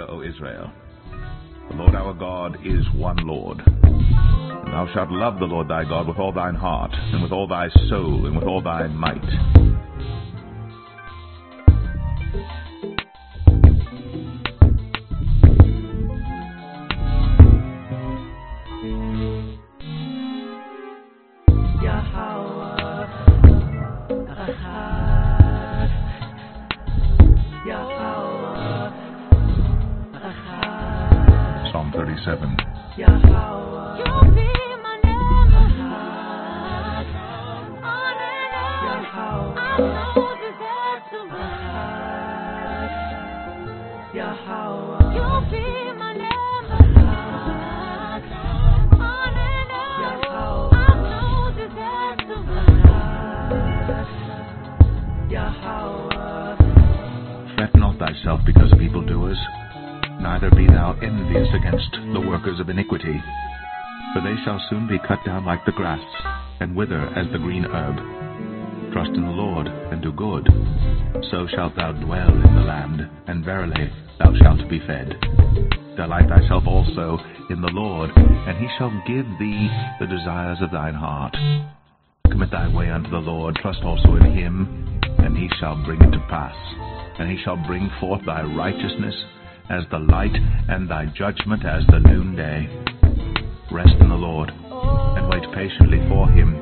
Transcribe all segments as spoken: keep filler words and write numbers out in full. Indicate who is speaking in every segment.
Speaker 1: Hear, O Israel, the Lord our God is one Lord. And thou shalt love the Lord thy God with all thine heart, and with all thy soul, and with all thy might. Psalm thirty-seven. Fret not thyself because of evildoers, neither be thou envious against the workers of iniquity. For they shall soon be cut down like the grass, and wither as the green herb. Trust in the Lord, and do good. So shalt thou dwell in the land, and verily thou shalt be fed. Delight thyself also in the Lord, and he shall give thee the desires of thine heart. Commit thy way unto the Lord, trust also in him, and he shall bring it to pass. And he shall bring forth thy righteousness as the light, and thy judgment as the noonday. Rest in the Lord, and wait patiently for him.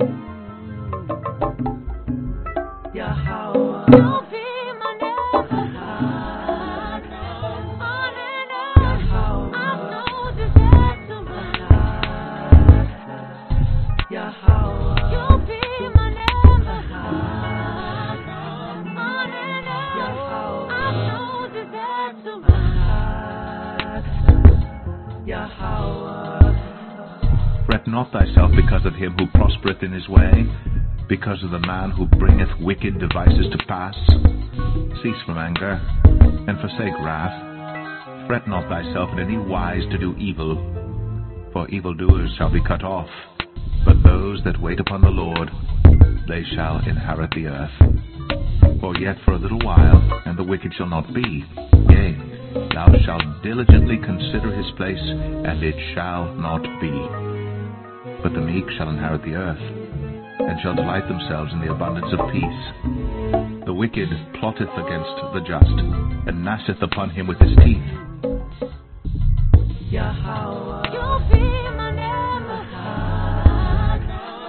Speaker 1: Fret not thyself because of him who prospereth in his way, because of the man who bringeth wicked devices to pass. Cease from anger, and forsake wrath. Fret not thyself in any wise to do evil, for evildoers shall be cut off. But those that wait upon the Lord, they shall inherit the earth. For yet for a little while, and the wicked shall not be. Yea, thou shalt diligently consider his place, and it shall not be. But the meek shall inherit the earth, and shall delight themselves in the abundance of peace. The wicked plotteth against the just, and gnasheth upon him with his teeth. Yahweh, you'll be my never heart.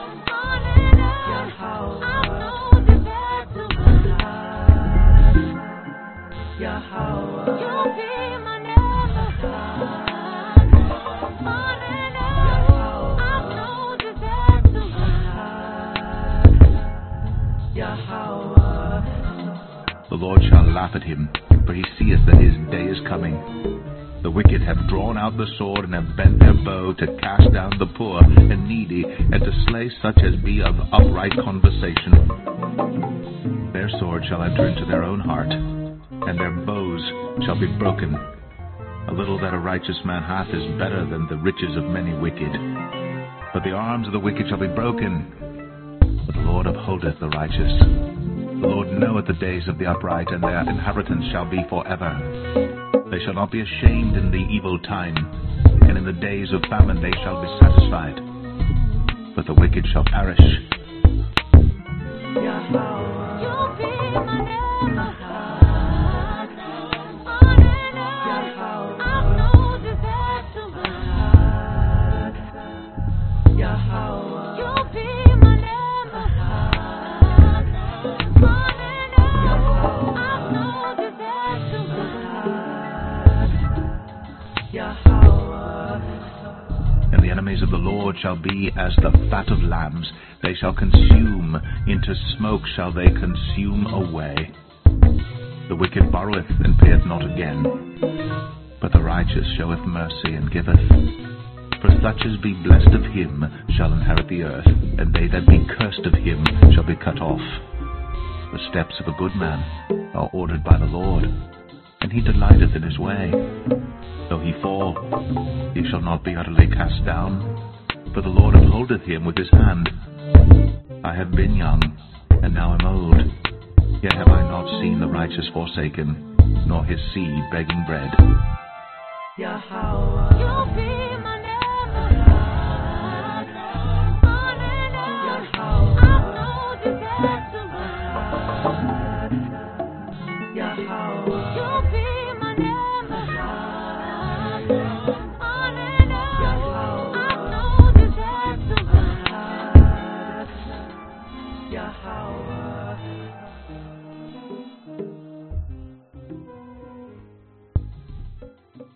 Speaker 1: Yahweh, I know the best of my heart. Yahweh, you'll be my never heart. The Lord shall laugh at him, for he seeth that his day is coming. The wicked have drawn out the sword, and have bent their bow to cast down the poor and needy, and to slay such as be of upright conversation. Their sword shall enter into their own heart, and their bows shall be broken. A little that a righteous man hath is better than the riches of many wicked. But the arms of the wicked shall be broken, but the Lord upholdeth the righteous. The Lord knoweth the days of the upright, and their inheritance shall be forever. They shall not be ashamed in the evil time, and in the days of famine they shall be satisfied. But the wicked shall perish. Yahweh, you'll be my never heart. Yahweh, I know the best of my heart. Yahweh, you'll be my never heart. And the enemies of the Lord shall be as the fat of lambs. They shall consume, into smoke shall they consume away. The wicked borroweth and payeth not again, but the righteous showeth mercy and giveth. For such as be blessed of him shall inherit the earth, and they that be cursed of him shall be cut off. The steps of a good man are ordered by the Lord, and he delighteth in his way. Though he fall, he shall not be utterly cast down, for the Lord upholdeth him with his hand. I have been young, and now am old, yet have I not seen the righteous forsaken, nor his seed begging bread.
Speaker 2: Yahweh, you be my name. Yahweh.